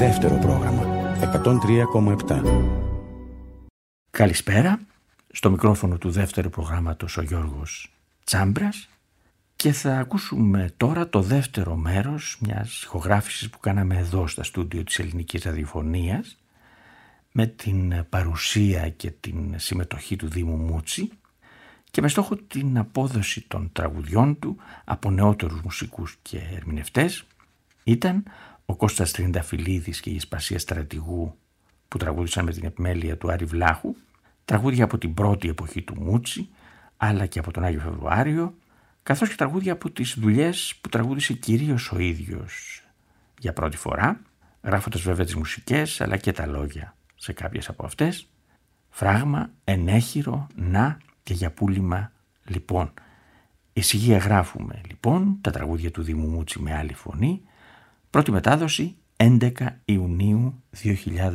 Δεύτερο πρόγραμμα 103,7. Καλησπέρα. Στο μικρόφωνο του δεύτερου προγράμματος ο Γιώργος Τσάμπρας και θα ακούσουμε τώρα το δεύτερο μέρος μιας ηχογράφησης που κάναμε εδώ στα στούντιο της Ελληνικής Ραδιοφωνίας με την παρουσία και την συμμετοχή του Δήμου Μούτσι και με στόχο την απόδοση των τραγουδιών του από νεότερους μουσικούς και ερμηνευτές. Ήταν ο Κώστας Τριανταφυλλίδης και η Ασπασία Στρατηγού που τραγούδησαν με την επιμέλεια του Άρη Βλάχου, τραγούδια από την πρώτη εποχή του Μούτσι αλλά και από τον Άγιο Φεβρουάριο, καθώς και τραγούδια από τις δουλειές που τραγούδισε κυρίως ο ίδιος για πρώτη φορά, γράφοντας βέβαια τις μουσικές αλλά και τα λόγια σε κάποιες από αυτές. Φράγμα, ενέχειρο, να και για πούλημα λοιπόν. Εισηγία γράφουμε λοιπόν τα τραγούδια του Δήμου Μούτσι με άλλη φωνή. Πρώτη μετάδοση 11 Ιουνίου 2010.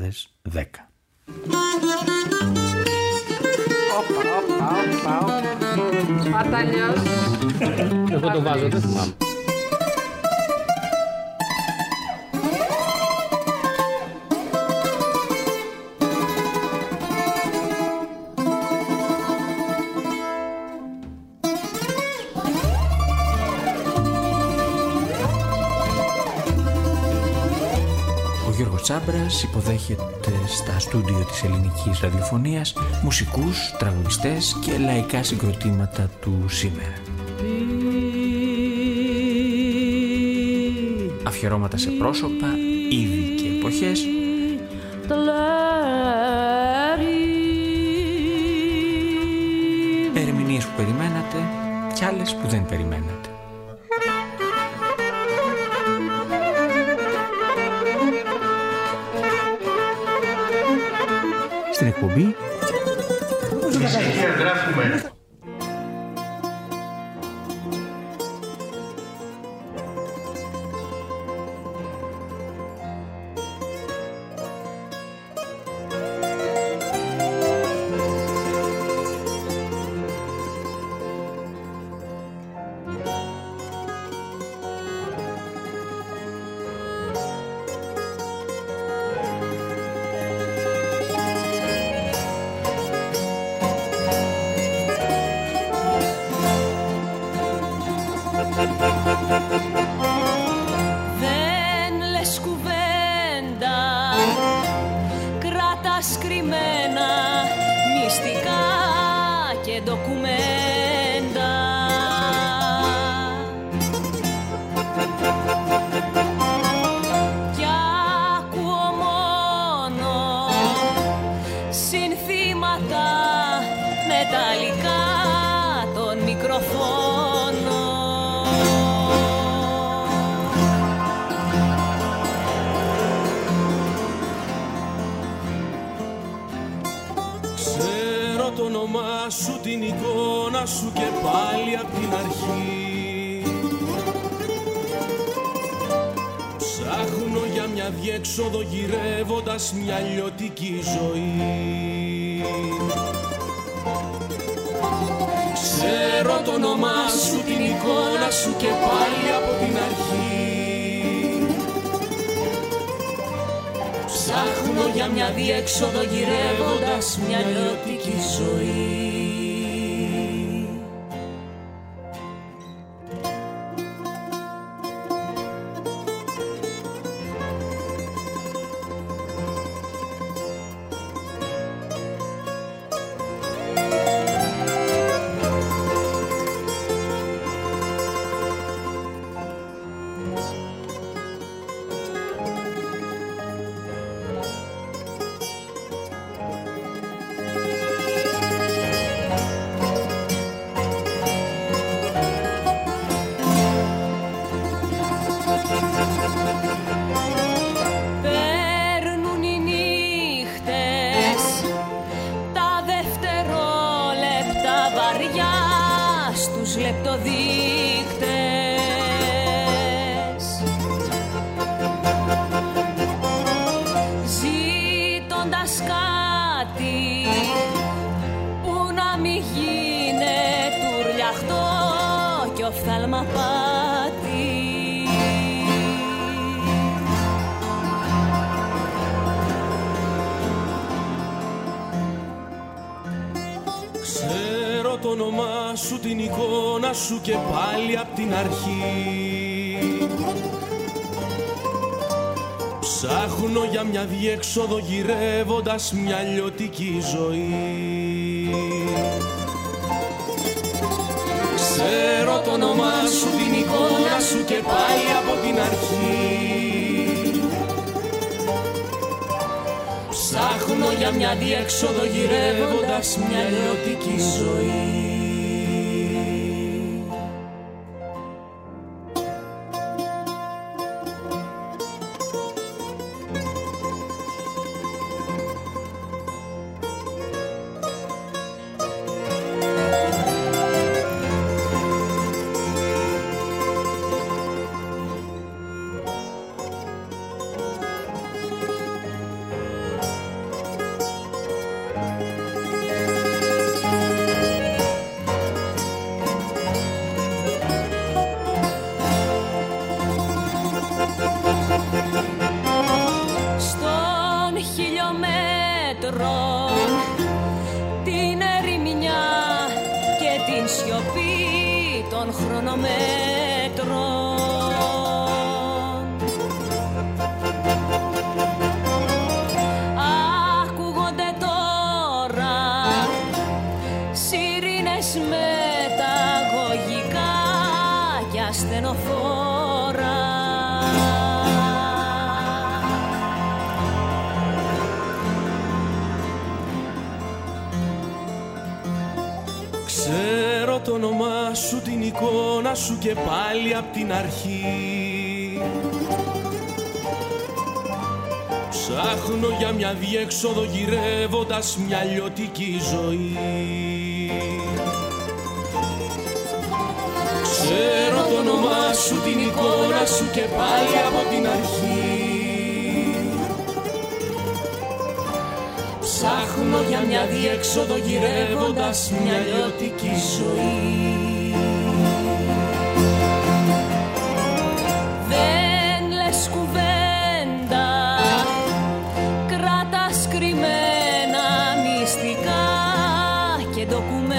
Παταλιός. Εγώ το βάζω, δεν θυμάμαι. Τσάμπρας υποδέχεται στα στούντιο της Ελληνικής Ραδιοφωνίας μουσικούς, τραγουδιστές και λαϊκά συγκροτήματα του σήμερα. Αφιερώματα σε πρόσωπα, είδη και εποχές, ερμηνείες που περιμένατε κι άλλες που δεν περιμένατε. Στην εκπομπή γράφουμε. Δεν λες κουβέντα, κράτας κρυμμένα μυστικά και ντοκουμέντα. Κι ακούω μόνο συνθήματα μεταλλικά των μικροφώνων. Το όνομά σου, την εικόνα σου και πάλι απ' την αρχή. Ψάχνω για μια διέξοδο γυρεύοντας μια λιωτική ζωή. Ξέρω το όνομά σου, την εικόνα σου και πάλι από την αρχή. Ψάχνω για μια διέξοδο γυρεύοντας μια λιωτική ζωή. οφθαλμαπάτη. σου, την εικόνα σου και πάλι απ' την αρχή. Ψάχνω για μια διέξοδο γυρεύοντας μια λιωτική ζωή. Ξέρω το όνομά σου, την εικόνα σου και πάλι από την αρχή. Ψάχνω για μια διέξοδο γυρεύοντας μια λιωτική ζωή. την ερημιά και την σιωπή των χρονομέτρων. Ακούγονται τώρα σιρήνες μεταγωγικά και ασθενοφόρα. Ξέρω το όνομά σου, την εικόνα σου και πάλι απ' την αρχή. Ψάχνω για μια διέξοδο γυρεύοντας μια λιωτική ζωή. Ξέρω το όνομά σου, την εικόνα σου και πάλι από την αρχή. Ψάχνω για μια διέξοδο γυρεύοντας μια λιωτική ζωή. Δεν λες κουβέντα, κράτας κρυμμένα μυστικά και ντοκουμέντα.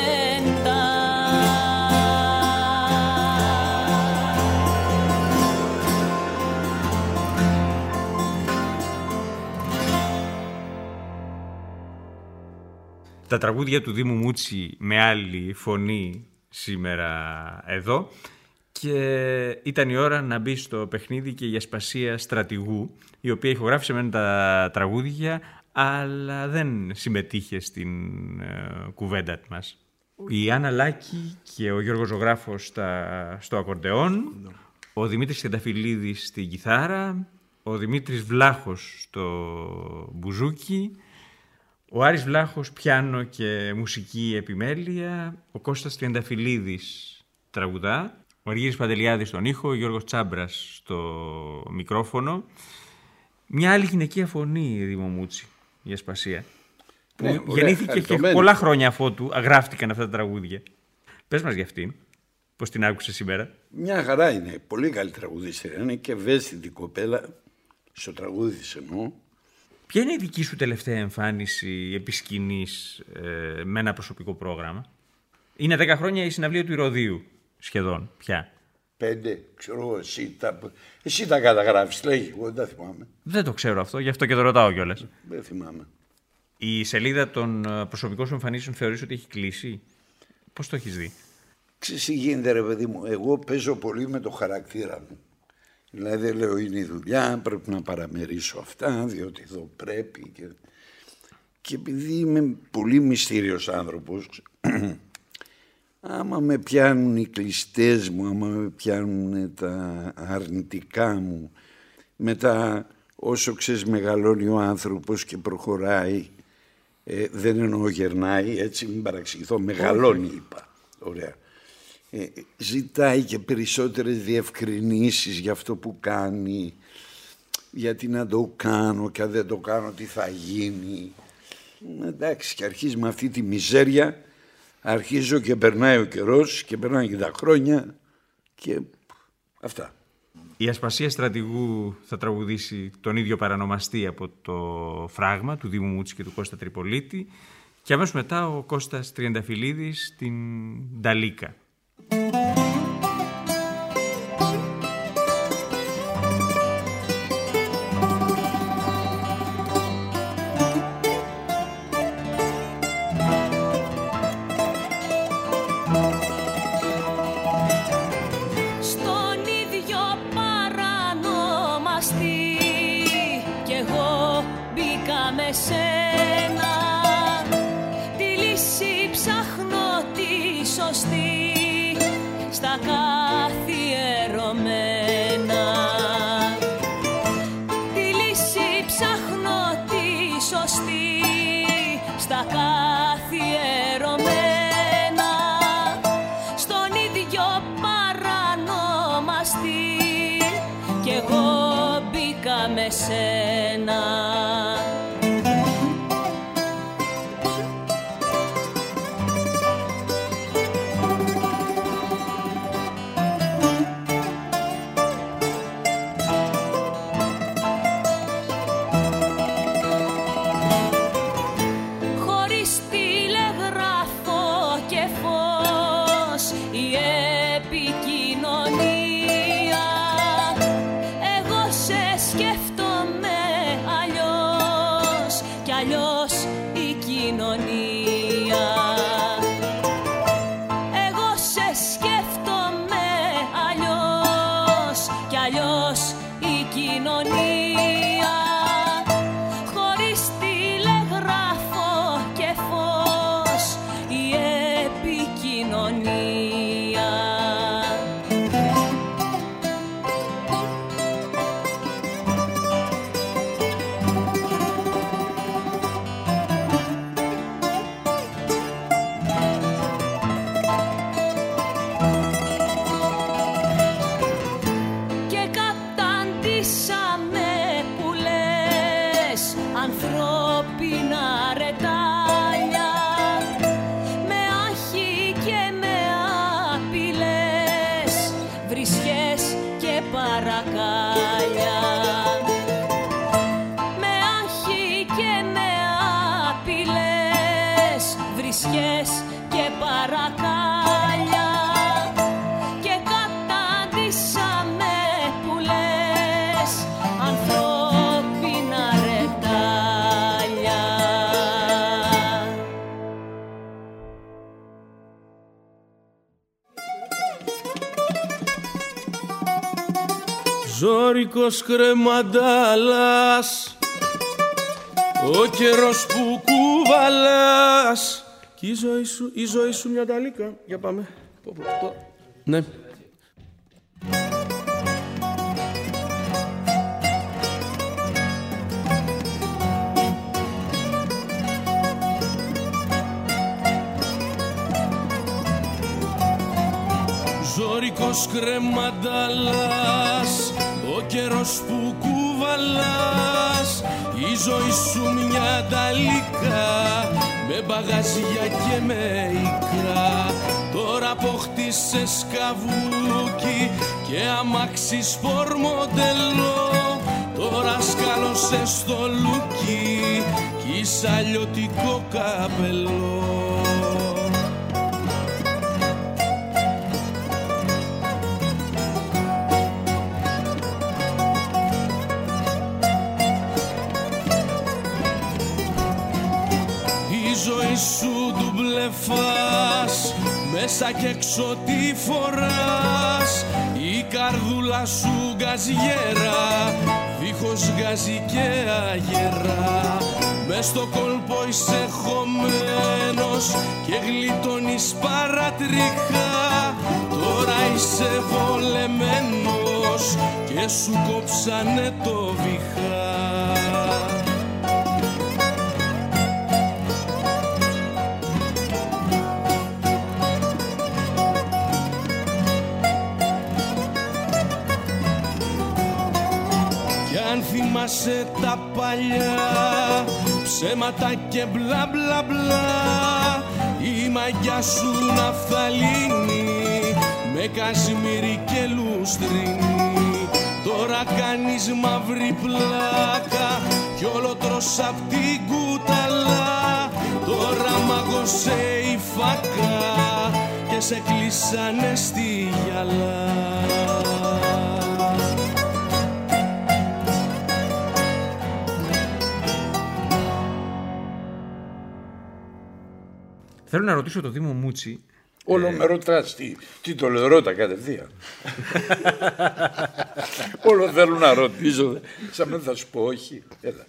Τα τραγούδια του Δήμου Μούτσι με άλλη φωνή σήμερα εδώ, και ήταν η ώρα να μπει στο παιχνίδι και η Ασπασία Στρατηγού, η οποία ηχογράφησε μεν τα τραγούδια αλλά δεν συμμετείχε στην κουβέντα μας. Η Άννα Λάκη και ο Γιώργος Ζωγράφος στο ακορντεόν, ο Δημήτρης Κενταφυλίδης στην κιθάρα, ο Δημήτρης Βλάχος στο μπουζούκι, ο Άρης Βλάχος πιάνο και μουσική επιμέλεια, ο Κώστας Τριανταφυλλίδης τραγουδά, ο Αργύρης Παντελιάδης στον ήχο, ο Γιώργος Τσάμπρας στο μικρόφωνο. Μια άλλη γυναικεία φωνή, Δήμο Μούτσι, η Ασπασία. Ναι, γεννήθηκε και πολλά χρόνια αφότου γράφτηκαν αυτά τα τραγούδια. Πες μας για αυτήν, πώς την άκουσες σήμερα. Μια χαρά είναι, πολύ καλή τραγουδίστρια, είναι και ευαίσθητη κοπέλα, στο τραγούδι της εννοώ. Ποια είναι η δική σου τελευταία εμφάνιση επί σκηνής με ένα προσωπικό πρόγραμμα? Είναι 10 χρόνια η συναυλία του Ηρωδείου σχεδόν πια. 5, ξέρω εγώ, εσύ τα καταγράφεις, λέγει, εγώ δεν τα θυμάμαι. Δεν το ξέρω αυτό, γι' αυτό και το ρωτάω κιόλας. Δεν θυμάμαι. Η σελίδα των προσωπικών σου εμφανίσεων θεωρείς ότι έχει κλείσει? Πώς το έχεις δει? Ξέρεις τι γίνεται, ρε παιδί μου, εγώ παίζω πολύ με το χαρακτήρα μου. Δηλαδή δεν λέω είναι η δουλειά, πρέπει να παραμερίσω αυτά, διότι εδώ πρέπει. Και επειδή είμαι πολύ μυστήριος άνθρωπος, άμα με πιάνουν οι κλειστές μου, άμα με πιάνουν τα αρνητικά μου, μετά όσο ξέρεις μεγαλώνει ο άνθρωπος και προχωράει, δεν εννοώ γερνάει, έτσι μην παραξηγηθώ, μεγαλώνει είπα, ωραία. Ζητάει και περισσότερες διευκρινήσεις για αυτό που κάνει, γιατί να το κάνω και αν δεν το κάνω τι θα γίνει. Εντάξει, και αρχίζει με αυτή τη μιζέρια, αρχίζω και περνάει ο καιρός και περνάνε και τα χρόνια και αυτά. Η Ασπασία Στρατηγού θα τραγουδήσει τον ίδιο παρανομαστή από το φράγμα του Δήμου Μούτσι και του Κώστα Τριπολίτη, Και αμέσως μετά ο Κώστας Τριανταφυλλίδης στην Νταλίκα. Στα καθιερωμένα τη λύση ψάχνω τη σωστή στα καθιερωμένα στον ίδιο παρανόμαστη κι εγώ μπήκα με σένα. Ζόρικος κρεμαντάλας, ο καιρός που κουβαλάς κι η ζωή σου μια νταλίκα. Για πάμε. Ναι. Ζόρικος κρεμαντάλας, ο καιρός που κουβαλάς, η ζωή σου μια νταλίκα με μπαγαζιά και με ικρά. Τώρα αποκτήσες καβούκι και αμάξι σπορ μοντέλο, τώρα σκάλωσες στο λούκι κι σαλιωτικό καπελό. Σου ντουμπλεφάς, μέσα και έξω τι φοράς, η καρδούλα σου γκαζιέρα, δίχως γκάζι και αγερά. Μες στο κόλπο είσαι χωμένος και γλιτώνεις παρατριχά. Τώρα είσαι βολεμένος και σου κόψανε το βηχά. Θυμάσαι τα παλιά ψέματα και μπλα μπλα μπλα, η μαγιά σου ναφθαλίνη με κασμίρι και λουστρίνη. Τώρα κάνεις μαύρη πλάκα κι όλο τρως απ' την κουταλά. Τώρα μάγωσε η φακά και σε κλείσανε στη γυαλά. Θέλω να ρωτήσω το Δήμο Μούτσι. Όλο με ρωτάς, τι το λέω, ρώτα κατευθείαν. Όλο θέλω να ρωτήσω, σαν να θα σου πω όχι. Έλα.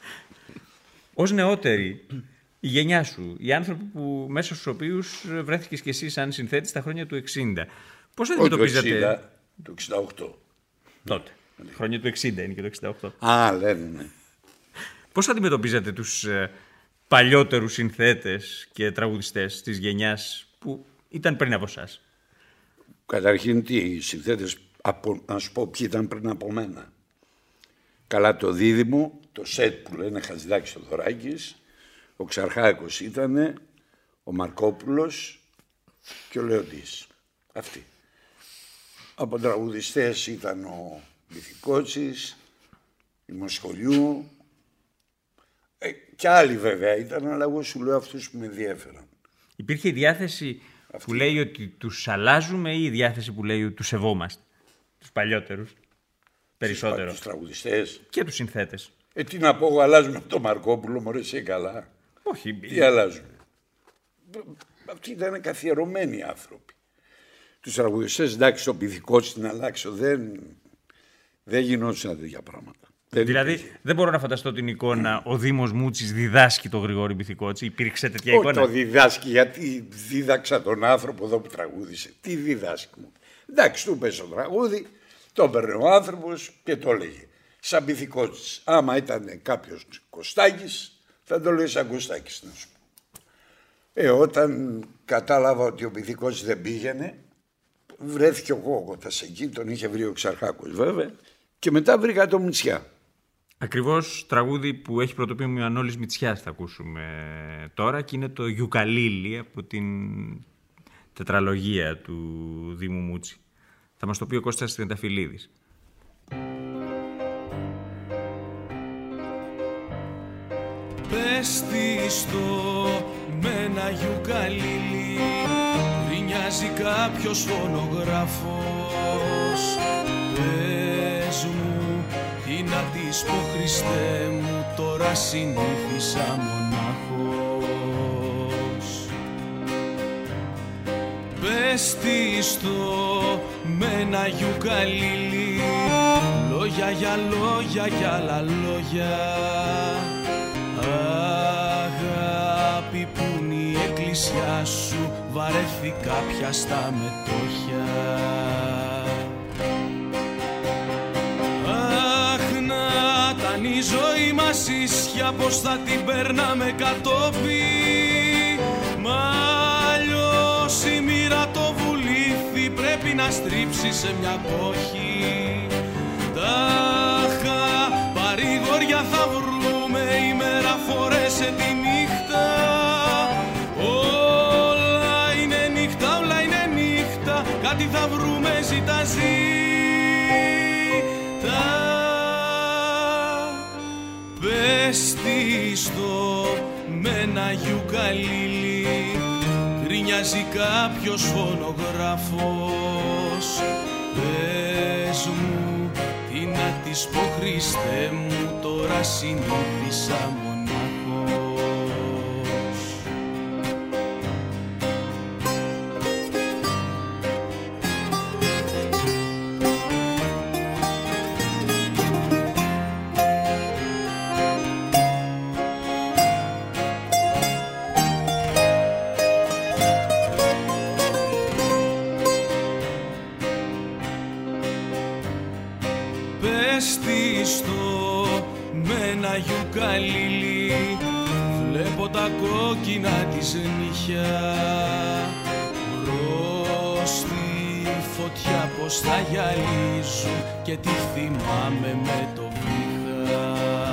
Ως νεότερη, η γενιά σου, οι άνθρωποι που, μέσα στους οποίους βρέθηκες και εσύ σαν συνθέτης τα χρόνια του 60, πώς αντιμετωπίζατε... Το 68. Τότε. Χρόνια του 60 είναι και το 68. Α, λένε, ναι. Πώς αντιμετωπίζατε τους παλιότερους συνθέτες και τραγουδιστές της γενιάς που ήταν πριν από εσάς? Καταρχήν, οι συνθέτες, να σου πω ποιοι ήταν πριν από μένα. Καλά, το Δίδυμο, το σετ που λένε Χατζηδάκης Θοδωράκης, ο Ξαρχάκος ήτανε, ο Μαρκόπουλος και ο Λεοντής. Αυτοί. Από τραγουδιστές ήταν ο Μπιθικότσης, η Μοσχολιού, και άλλοι βέβαια ήταν, αλλά εγώ σου λέω αυτούς που με ενδιέφεραν. Υπήρχε η διάθεση που λέει ότι τους αλλάζουμε ή η διάθεση που λέει ότι τους σεβόμαστε, τους παλιότερους, περισσότερο? Τους τραγουδιστές. Και τους συνθέτες. Τι να πω, αλλάζουμε το Μαρκόπουλο, μωρέ, εσύ καλά. Όχι. Τι αλλάζουμε? Αυτοί ήταν καθιερωμένοι άνθρωποι. Τους τραγουδιστές, εντάξει, ο Πυθικότσης να αλλάξω, δεν γινόντουσαν τέτοια πράγματα. Δηλαδή, δεν μπορώ να φανταστώ την εικόνα ο Δήμος Μούτσης διδάσκει τον Γρηγόρη Πυθικότση. Υπήρξε τέτοια εικόνα? Όχι, το διδάσκει, γιατί δίδαξα τον άνθρωπο εδώ που τραγούδισε. Τι διδάσκει μου? Εντάξει, του πες το τραγούδι, το έπαιρνε ο άνθρωπος και το έλεγε. Σαν Πυθικότσης. Άμα ήταν κάποιος Κωστάκης, θα το λέει σαν Κωστάκης, να σου πω. Όταν κατάλαβα ότι ο Πυθικότσης δεν πήγαινε, βρέθηκε ο Κόκοτας εκεί, τον είχε βρει ο Ξαρχάκος βέβαια, και μετά βρήκα το Μητσιά. Ακριβώς τραγούδι που έχει πρωτοποιήσει ο Μανώλης Μητσιάς θα ακούσουμε τώρα, και είναι το Γιουκαλίλι από την τετραλογία του Δήμου Μούτσι. Θα μας το πει ο Κώστας Τριανταφυλλίδης. Πες της το με ένα γιουκαλίλι, γκρινιάζει κάποιος φωνογράφος. Πες μου τι να της πω, Χριστέ μου, τώρα συνήθισα μονάχος. Πες της το με ένα γιουκαλίλι, λόγια για λόγια κι άλλα λόγια. Αγάπη που είναι η εκκλησιά σου, βαρέθηκα πια στα μετόχια. Αχ, να ήταν η ζωή μας ίσια, πως θα την παίρναμε κατόπι. Μα αλλιώς η μοίρα το βουλήθη, πρέπει να στρίψει σε μια κόχη. Τάχα παρηγοριά θα βρούμε, η μέρα φορέσε τη νύχτα. Όλα είναι νύχτα, όλα είναι νύχτα, κάτι θα βρούμε, ζήτα ζήτα. Πες της το με ένα γιουκαλίλι, γκρινιάζει κάποιος φωνογράφος. Πες μου τι να της πω, Χριστέ μου, τώρα συνήθισα μονάχος. Πες της το με ένα γιουκαλίλι, βλέπω τα κόκκινα της νύχια. Μπρος στη φωτιά πως θα γυαλίζουν και τη θυμάμαι με το βήχα.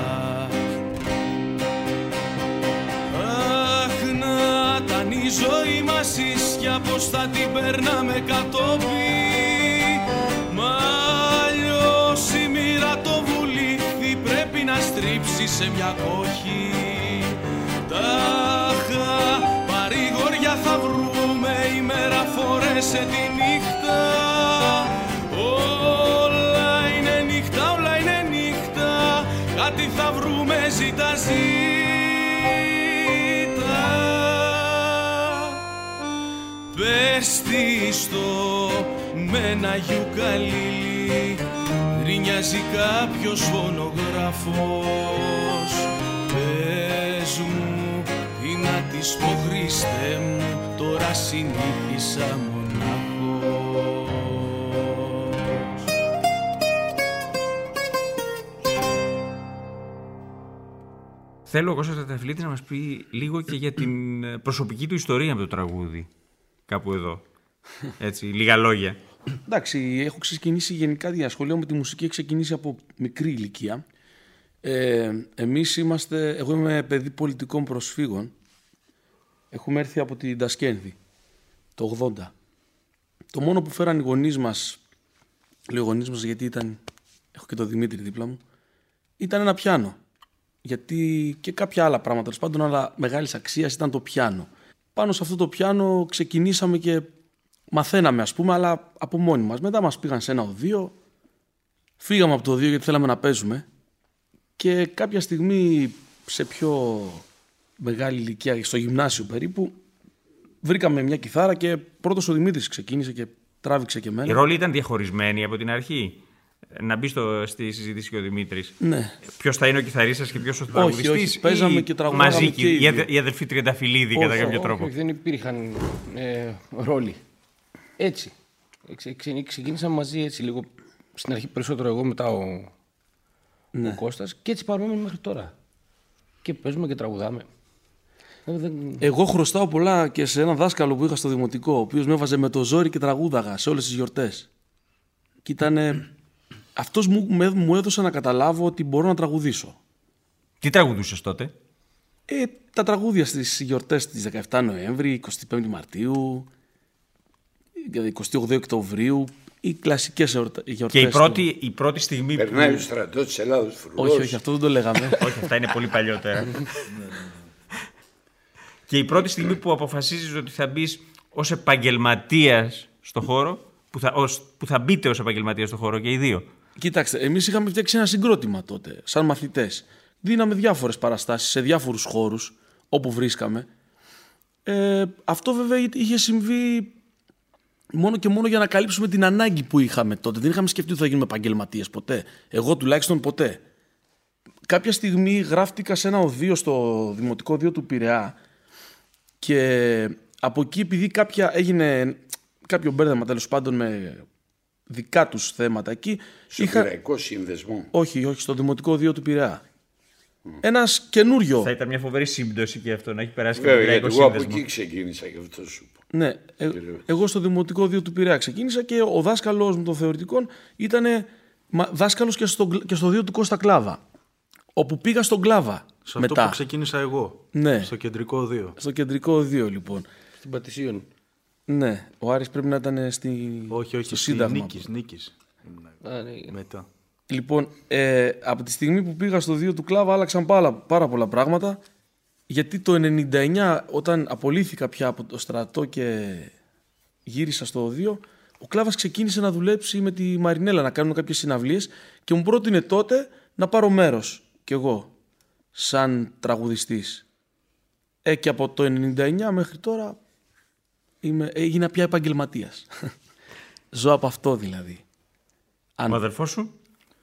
Αχ, να ήταν η ζωή μας ίσια, πως θα την παίρναμε κατόπι. Μα αλλιώς η μοίρα το βουλήθη, πρέπει να στρίψει σε μια κόχη. Τάχα τι θα βρούμε, ζήτα, ζήτα. Πες τι στο με ένα γιουκαλίλι γκρινιάζει κάποιος φωνογράφος. Πες μου τι να της πω, Χριστέ μου, τώρα συνήθισα μονάχος. Θέλω ο Κώστας Ταταφυλίτης να μας πει λίγο και για την προσωπική του ιστορία με το τραγούδι. Κάπου εδώ. Έτσι, λίγα λόγια. Εντάξει, έχω ξεκινήσει γενικά η ασχολία με τη μουσική, έχει ξεκινήσει από μικρή ηλικία. Εγώ είμαι παιδί πολιτικών προσφύγων. Έχουμε έρθει από την Τασκένδη το 80. Το μόνο που φέραν οι γονείς μας, λέω γονείς μας γιατί έχω και τον Δημήτρη δίπλα μου, ήταν ένα πιάνο. Γιατί και κάποια άλλα πράγματα, τέλος πάντων, αλλά μεγάλης αξίας ήταν το πιάνο. Πάνω σε αυτό το πιάνο ξεκινήσαμε και μαθαίναμε, ας πούμε, αλλά από μόνοι μας. Μετά μας πήγαν σε ένα οδείο, φύγαμε από το οδείο γιατί θέλαμε να παίζουμε και κάποια στιγμή σε πιο μεγάλη ηλικία, στο γυμνάσιο περίπου, βρήκαμε μια κιθάρα και πρώτος ο Δημήτρης ξεκίνησε και τράβηξε και εμένα. Η ρόλη ήταν διαχωρισμένη από την αρχή. Να μπει στη συζήτηση και ο Δημήτρης. Ναι. Ποιος θα είναι ο κιθαρίστας και ποιος ο τραγουδιστής? Όχι, παίζαμε και τραγουδάγαμε μαζί και η αδελφή Τριανταφυλλίδη κατά κάποιο τρόπο. Όχι, δεν υπήρχαν ρόλοι. Έτσι. Ξεκίνησαμε μαζί έτσι λίγο. Στην αρχή περισσότερο εγώ, μετά ο Κώστας. Και έτσι παραμένουμε μέχρι τώρα. Και παίζουμε και τραγουδάμε. Εγώ χρωστάω πολλά και σε έναν δάσκαλο που είχα στο δημοτικό, ο οποίος με έβαζε με το ζόρι και τραγούδαγα σε όλες τις γιορτές. Και αυτός μου έδωσε να καταλάβω ότι μπορώ να τραγουδήσω. Τι τραγουδούσες τότε? Τα τραγούδια στις γιορτές της 17 Νοέμβρη, 25 Μαρτίου, 28 Οκτωβρίου, οι κλασικές γιορτές. Και η πρώτη στιγμή που... Περνάει ο στρατός της Ελλάδος φρουρός. Όχι, αυτό δεν το λέγαμε. Όχι, αυτά είναι πολύ παλιότερα. Και η πρώτη στιγμή που αποφασίζεις ότι θα μπεις ως επαγγελματίας στο χώρο, που θα μπείτε ως επαγγελματίας στο χώρο και οι δύο. Κοιτάξτε, εμείς είχαμε φτιάξει ένα συγκρότημα τότε, σαν μαθητές. Δίναμε διάφορες παραστάσεις σε διάφορους χώρους, όπου βρίσκαμε. Αυτό βέβαια είχε συμβεί μόνο και μόνο για να καλύψουμε την ανάγκη που είχαμε τότε. Δεν είχαμε σκεφτεί ότι θα γίνουμε επαγγελματίες ποτέ. Εγώ τουλάχιστον ποτέ. Κάποια στιγμή γράφτηκα σε ένα οδείο, στο Δημοτικό Οδείο του Πειραιά, και από εκεί, επειδή έγινε κάποιο μπέρδεμα τέλος πάντων με δικά τους θέματα εκεί. Στο Πειραϊκό Σύνδεσμο. Όχι, στο Δημοτικό Οδείο του Πειραιά. Ένας καινούριο. Θα ήταν μια φοβερή σύμπτωση και αυτό να έχει περάσει και το Πειραϊκό Σύνδεσμο. Εγώ Σύνδεσμο. από εκεί ξεκίνησα και αυτό σου πω. Ναι, εγώ στο Δημοτικό Οδείο του Πειραιά ξεκίνησα και ο δάσκαλος μου των θεωρητικών ήταν δάσκαλος και στο Οδείο του Κώστα Κλάβα. Όπου πήγα στον Κλάβα. Σε μετά. αυτό που ξεκίνησα εγώ. Ναι. Στο Κεντρικό Οδείο. Στο Κεντρικό Οδείο, λοιπόν. Στην Πατησίων. Ναι, ο Άρης πρέπει να ήταν Όχι, στο Σύνταγμα. Νίκης. Ναι. Μετά. Λοιπόν, από τη στιγμή που πήγα στο Οδείο του Κλάβα άλλαξαν πάρα πολλά πράγματα, γιατί το 1999 όταν απολύθηκα πια από το στρατό και γύρισα στο Οδείο, ο Κλάβας ξεκίνησε να δουλέψει με τη Μαρινέλα, να κάνουν κάποιες συναυλίες και μου πρότεινε τότε να πάρω μέρος κι εγώ σαν τραγουδιστής. Και από το 1999 μέχρι τώρα έγινα πια επαγγελματίας. Ζω από αυτό δηλαδή. Ο αδελφός σου?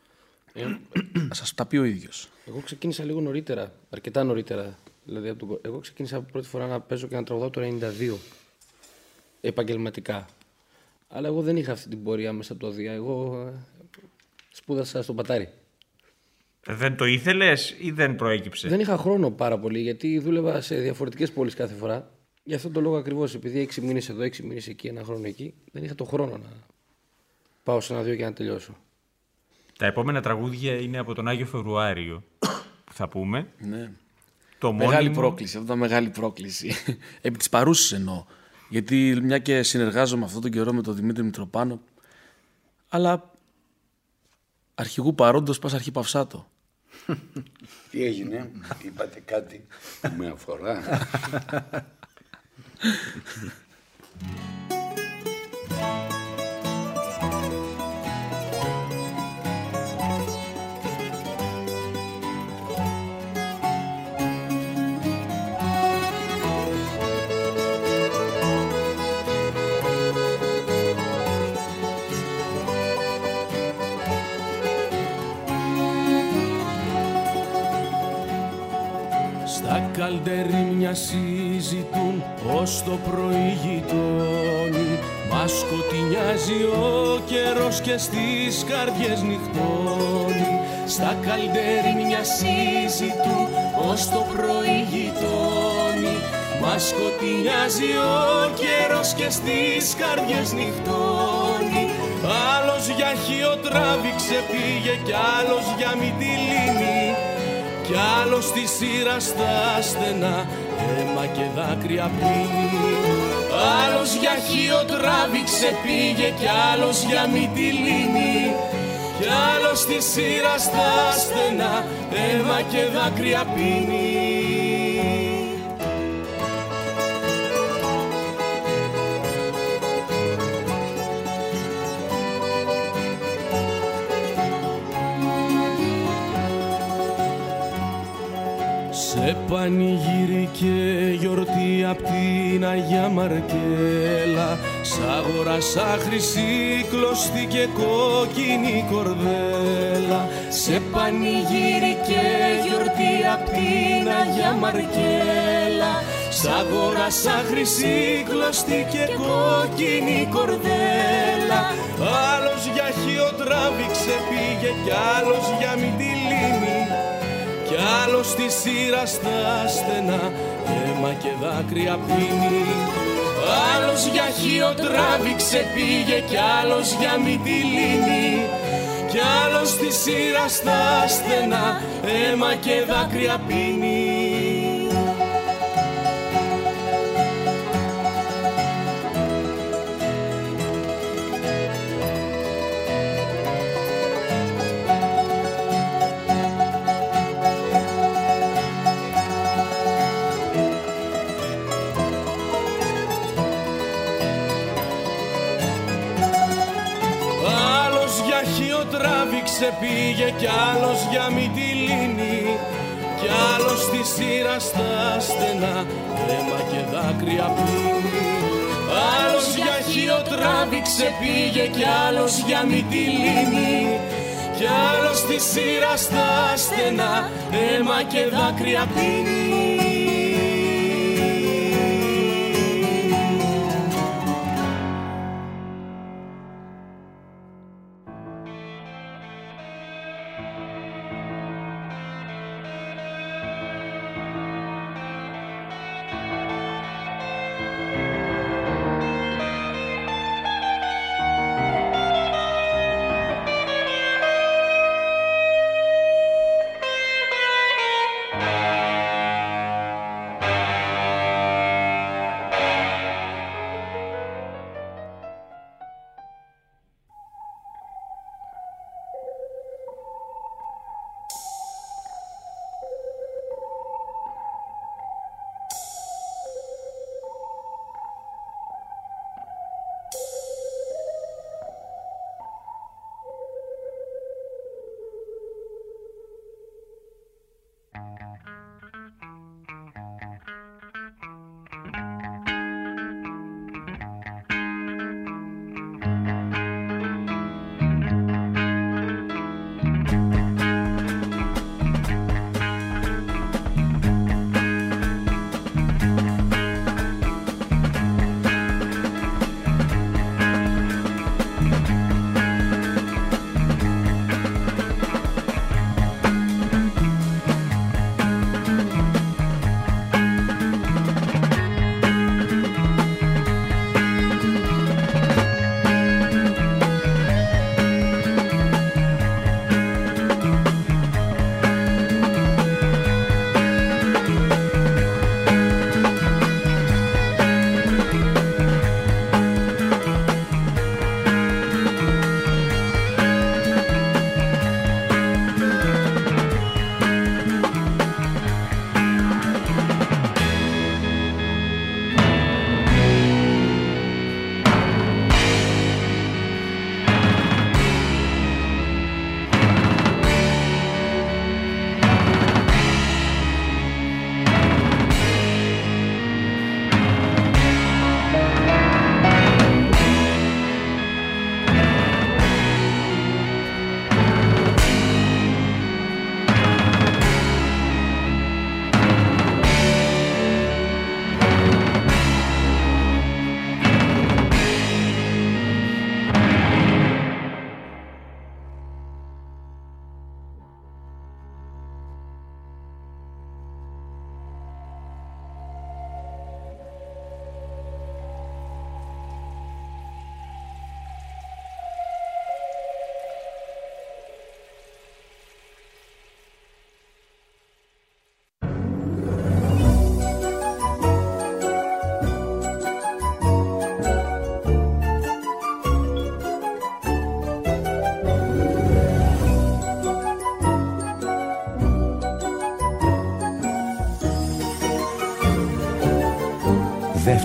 Θα σας τα πει ο ίδιος. Εγώ ξεκίνησα λίγο νωρίτερα, αρκετά νωρίτερα. Δηλαδή, εγώ ξεκίνησα πρώτη φορά να παίζω και να τραγουδάω το 1992. Επαγγελματικά. Αλλά εγώ δεν είχα αυτή την πορεία μέσα από το Δία. Εγώ σπούδασα στο Πατάρι. Δεν το ήθελες ή δεν προέκυψε? Δεν είχα χρόνο πάρα πολύ, γιατί δούλευα σε διαφορετικές πόλεις κάθε φορά. Γι' αυτόν τον λόγο ακριβώς, επειδή 6 μήνες εδώ, 6 μήνες εκεί, ένα χρόνο εκεί, δεν είχα το χρόνο να πάω σε ένα-δύο και να τελειώσω. Τα επόμενα τραγούδια είναι από τον Άγιο Φεβρουάριο, που θα πούμε. Ναι. Το μεγάλη μόνιμο... πρόκληση, αυτό ήταν μεγάλη πρόκληση. Επί της παρούσης εννοώ. Γιατί μια και συνεργάζομαι αυτόν τον καιρό με τον Δημήτρη Μητροπάνο, αλλά αρχηγού παρόντος πας αρχή παυσάτο. Τι έγινε, είπατε κάτι που με αφορά? Στα καλντερίμια συζητούν ως το πρωί γειτόνι. Μας σκοτεινιάζει ο καιρός και στις καρδιές νυχτώνει. Στα καλντερίμια συζητούν ως το πρωί γειτόνι. Μας σκοτεινιάζει ο καιρός και στις καρδιές νυχτώνει. Άλλος για Χίο τράβηξε πήγε κι άλλος για Μυτιλήνη. Κι άλλος στη σειρά στα στενά αίμα και δάκρυα πίνει. Άλλος για Χίο τράβηξε πήγε κι άλλος για Μυτιλήνη. Κι άλλος στη σειρά στα στενά αίμα και δάκρυα πίνει. Σε πανηγύρι και γιορτή απ' την Αγία Μαρκέλα, σ' αγοράσα χρυσή κλωστή και κόκκινη κορδέλα. Σε πανηγύρι και γιορτή απ' την Αγία Μαρκέλα, σ' αγοράσα χρυσή κλωστή και κόκκινη κορδέλα. Άλλος για Χίο τράβηξε πήγε κι άλλος για Μυτιλήνη. Κι άλλος στη σειρά στα στενά αίμα και δάκρυα πίνει. Άλλος για Χίο τράβηξε πήγε κι άλλος για Μυτιλήνη. Κι άλλος στη σειρά στα στενά αίμα και δάκρυα πίνει. Τράβηξε πήγε κι άλλος για Μυτιλήνη. Κι άλλος στη σειρά στα στενά αίμα και δάκρυα πίνει. Άλλος για Χίο τράβηξε πήγε κι άλλος για Μυτιλήνη. Κι άλλος στη σειρά στα στενά αίμα και δάκρυα πίνει.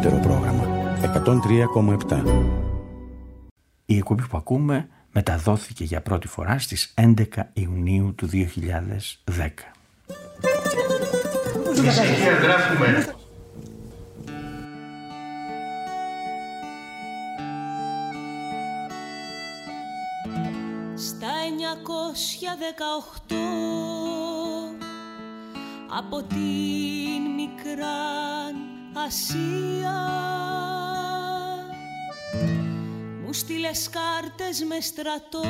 δεύτερο πρόγραμμα 103,7. Η εκπομπή που ακούμε μεταδόθηκε για πρώτη φορά στις 11 Ιουνίου του 2010. Στα 918 από την Μικρά Ασία μου στείλες κάρτες με στρατό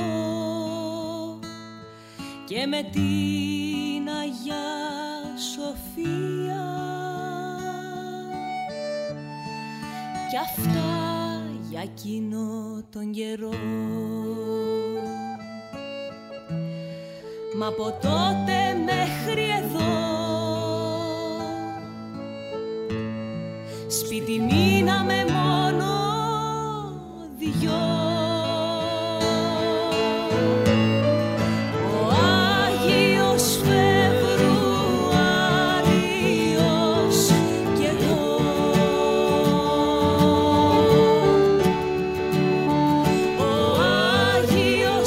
και με την Αγιά Σοφία κι αυτά για εκείνο τον καιρό. Μα από τότε μέχρι εδώ σπίτι μείναμε μόνο δυο. Ο Άγιος Φεβρουάριος κι εγώ. Ο Άγιος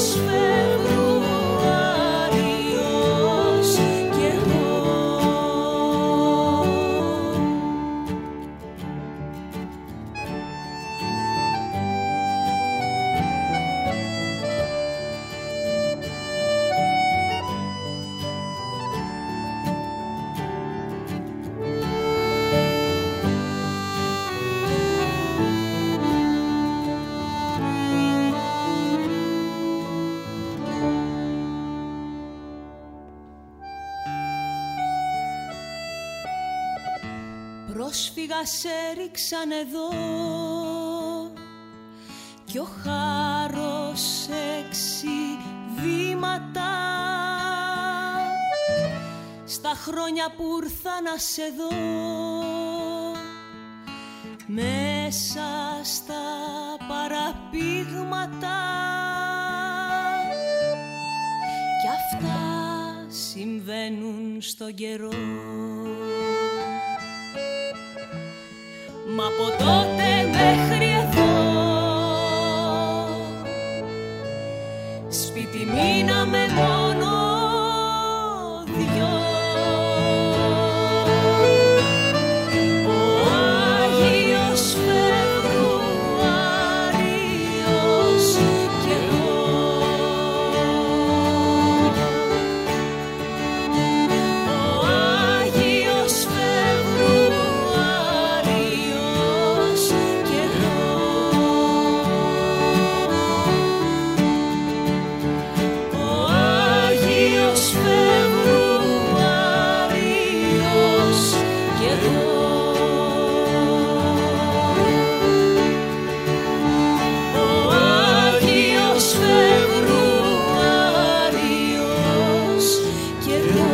Φεβρουάριος κι εγώ. Πρόσφυγας έριξαν εδώ κι ο χάρος 6 βήματα στα χρόνια που ήρθα να σε δω μέσα στα παραπήγματα κι αυτά συμβαίνουν στον καιρό. Μα από τότε μέχρι εδώ σπίτι μείναμε μόνο δυο. Ο Άγιος Φεβρουάριος κι εγώ. Ο Άγιος Φεβρουάριος κι εγώ. Ο Άγιος Φεβρουάριος κι εγώ. Ο Άγιος Φεβρουάριος κι εγώ.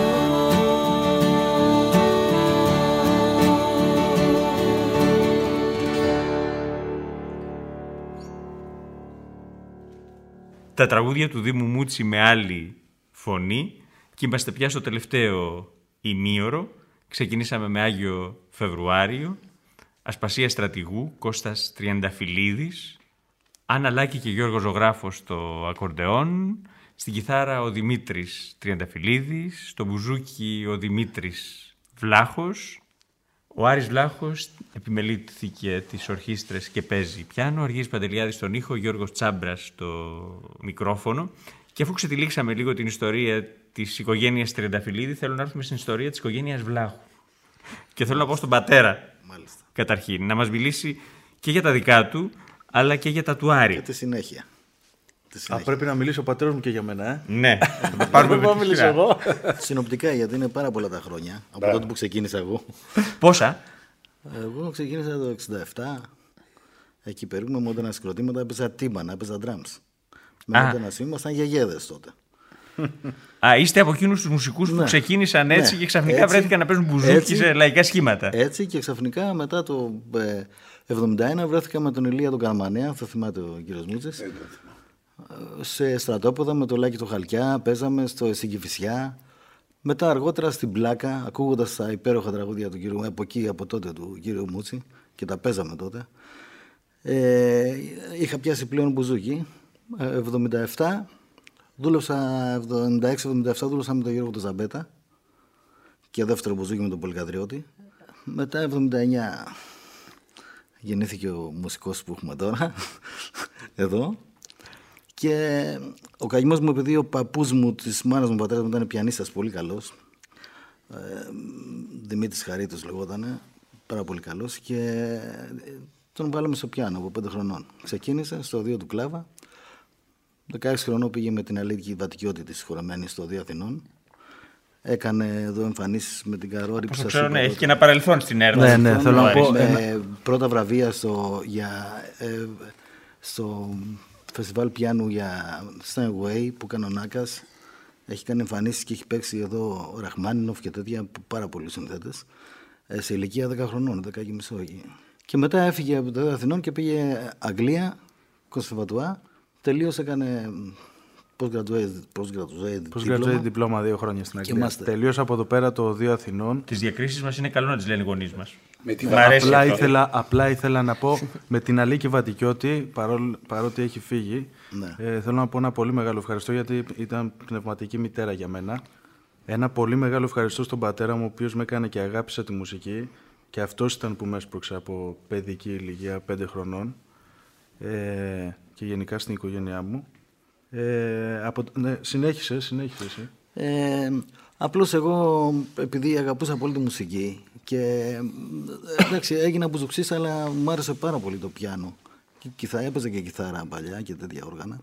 Τα τραγούδια του Δήμου Μούτσι με άλλη φωνή και είμαστε πια στο τελευταίο ημίωρο. Ξεκινήσαμε με Άγιο Φεβρουάριο, Ασπασία Στρατηγού, Κώστας Τριανταφυλλίδης, Άννα Λάκη και Γιώργος Ζωγράφος στο ακορντεόν, στην κιθάρα ο Δημήτρης Τριανταφυλλίδης, στο μπουζούκι ο Δημήτρης Βλάχος. Ο Άρης Βλάχος επιμελήθηκε τις ορχήστρες και παίζει πιάνο, ο Αργύρης Παντελιάδης στον ήχο, ο Γιώργος Τσάμπρας στο μικρόφωνο. Και αφού ξετυλίξαμε λίγο την ιστορία της οικογένειας Τριανταφυλλίδη, θέλω να έρθουμε στην ιστορία της οικογένειας Βλάχου. Και θέλω να πω στον πατέρα, μάλιστα, καταρχήν, να μας μιλήσει και για τα δικά του, αλλά και για τα του Άρη. Και τη συνέχεια. Πρέπει να μιλήσει ο πατέρας μου και για μένα, Ναι, θα πάρουμε με τη σειρά. Εγώ. Συνοπτικά, γιατί είναι πάρα πολλά τα χρόνια, από τότε που ξεκίνησα εγώ. Πόσα? Εγώ ξεκίνησα το 1967, εκεί περίπου με μόντανα συγκροτήματα, έπαιζα τύμπανα, έπαιζα drums. Με μόντανα ήμασταν γιαγέδες τότε. Είστε από εκείνους τους μουσικούς που ξεκίνησαν έτσι και ξαφνικά βρέθηκαν να παίζουν μπουζούκι σε λαϊκά σχήματα. Έτσι και ξαφνικά μετά το 1971 βρέθηκα με τον Ηλία τον Καρμανέα, θα θυμάται ο κύριος Μούτσης. Σε στρατόπεδα με το Λάκη το Χαλκιά, παίζαμε στην Κηφισιά, Μετά αργότερα στην Πλάκα, ακούγοντας τα υπέροχα τραγούδια του κύριου, από τότε του κύριου Μούτσι, και τα παίζαμε τότε, είχα πιάσει πλέον μπουζούκι. 77, δούλεψα 76-77, δούλεψα με τον Γιώργο τον Ζαμπέτα και δεύτερο μπουζούκι με τον Πολυκατριώτη. Μετά 79 γεννήθηκε ο μουσικός που έχουμε τώρα, εδώ. Και ο καημός μου, επειδή ο παππούς μου, της μάνας μου, ο πατέρας μου ήταν πιανίστας πολύ καλός, Δημήτρης Χαρίτος λεγότανε, πάρα πολύ καλός, και τον βάλαμε στο πιάνο από 5 χρονών. Ξεκίνησε στο Οδείο του Κλάβα, 16 χρονών πήγε με την Αλίκη Βατικιώτη της χωραμένη στο Οδείο Αθηνών. Έκανε εδώ εμφανίσεις με την Καρόρη που σας ξέρω, είπα. ναι, έχει και ένα παρελθόν στην έρευνα. Ναι, θέλω να πω. Πρώτα βραβεία στο φεστιβάλ πιάνου για Steinway που έκανε ο Νάκας. Έχει κάνει εμφανίσεις και έχει παίξει εδώ ο Ραχμάνινοφ και τέτοια, πάρα πολλοί συνθέτες. Σε ηλικία 10 χρονών, 10 και μισό εκεί. Και μετά έφυγε από το Αθηνών και πήγε Αγγλία, Κονσερβατουά. Τελείωσε, έκανε postgraduate διπλώμα 2 χρόνια στην Αγγλία. Τελείωσα από εδώ πέρα το Οδείο Αθηνών. Τις διακρίσεις μας είναι καλό να τις λένε οι γονείς μας. Απλά ήθελα να πω με την Αλίκη Βατικιώτη, παρότι έχει φύγει, θέλω να πω ένα πολύ μεγάλο ευχαριστώ, γιατί ήταν πνευματική μητέρα για μένα. Ένα πολύ μεγάλο ευχαριστώ στον πατέρα μου, ο οποίος με έκανε και αγάπησα τη μουσική, και αυτός ήταν που με έσπρωξε από παιδική ηλικία 5 χρονών και γενικά στην οικογένειά μου. Ναι, συνέχισε εσύ. Απλώς εγώ, επειδή αγαπούσα πολύ τη μουσική και εντάξει, έγινα μπουζουξής, αλλά μου άρεσε πάρα πολύ το πιάνο. Έπαιζα και κιθάρα παλιά και τέτοια όργανα.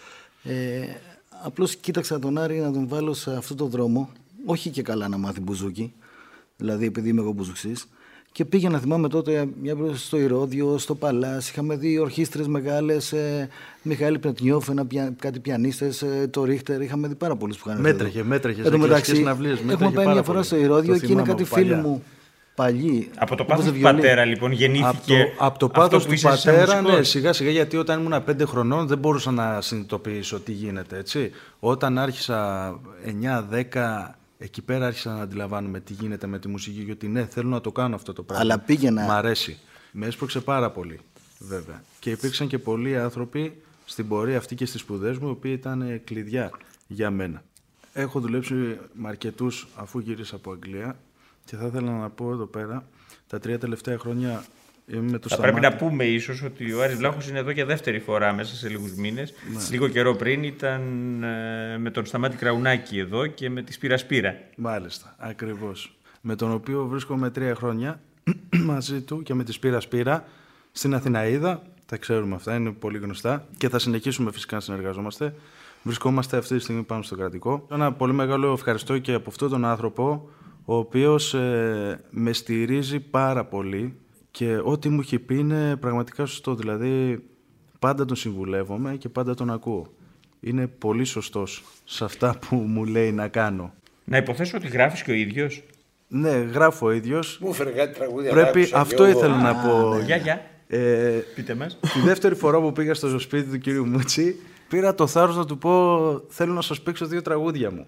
Απλώς κοίταξα τον Άρη να τον βάλω σε αυτό το δρόμο, όχι και καλά να μάθει μπουζούκι, δηλαδή επειδή είμαι εγώ μπουζουξής. Και πήγαινα, θυμάμαι τότε, στο Ηρώδιο, στο Παλάς, είχαμε δει ορχήστρες μεγάλες, Μιχαήλ Πλετνιόφ, κάτι πιανίστες, το Ρίχτερ, είχαμε δει πάρα πολλούς που είχαν. Μέτρεχε. Εν τω μεταξύ, έχουμε πάει μια φορά στο Ηρώδιο και είναι κάτι φίλοι μου παλιοί. Από το πάθος του πατέρα, λοιπόν, γεννήθηκε. Από το πάθος του πατέρα, ναι, σιγά-σιγά, γιατί όταν ήμουν 5 χρονών δεν μπορούσα να συνειδητοποιήσω τι γίνεται, έτσι. Όταν άρχισα 9-10. Εκεί πέρα άρχισα να αντιλαμβάνομαι τι γίνεται με τη μουσική, γιατί ναι, θέλω να το κάνω αυτό το πράγμα. Αλλά πήγαινα. Μ' αρέσει. Με έσπρωξε πάρα πολύ, βέβαια. Και υπήρξαν και πολλοί άνθρωποι στην πορεία αυτή και στις σπουδές μου, οι οποίοι ήταν κλειδιά για μένα. Έχω δουλέψει με αρκετούς αφού γύρισα από Αγγλία, και θα ήθελα να πω εδώ πέρα, τα 3 τελευταία χρόνια είμαι με το Σταμάτη. Πρέπει να πούμε ίσως ότι ο Άρης Βλάχος είναι εδώ για δεύτερη φορά μέσα σε λίγους μήνες. Ναι. Λίγο καιρό πριν ήταν με τον Σταμάτη Κραουνάκη εδώ και με τη Σπύρα Σπύρα. Μάλιστα, ακριβώς. Με τον οποίο βρίσκομαι 3 χρόνια μαζί του και με τη Σπύρα Σπύρα στην Αθηναΐδα. Τα ξέρουμε αυτά, είναι πολύ γνωστά και θα συνεχίσουμε φυσικά να συνεργαζόμαστε. Βρισκόμαστε αυτή τη στιγμή πάνω στο κρατικό. Ένα πολύ μεγάλο ευχαριστώ και από αυτόν τον άνθρωπο, ο οποίος με στηρίζει πάρα πολύ. Και ό,τι μου έχει πει είναι πραγματικά σωστό. Δηλαδή, πάντα τον συμβουλεύομαι και πάντα τον ακούω. Είναι πολύ σωστός σε αυτά που μου λέει να κάνω. Να υποθέσω ότι γράφεις και ο ίδιος. Ναι, γράφω ο ίδιος. Μου έφερε κάτι τραγούδια. Πρέπει, αυτό ήθελα να πω. Γεια. Πείτε μας. Τη δεύτερη φορά που πήγα στο σπίτι του κύριου Μούτσι, πήρα το θάρρος να του πω: θέλω να σας παίξω 2 τραγούδια μου.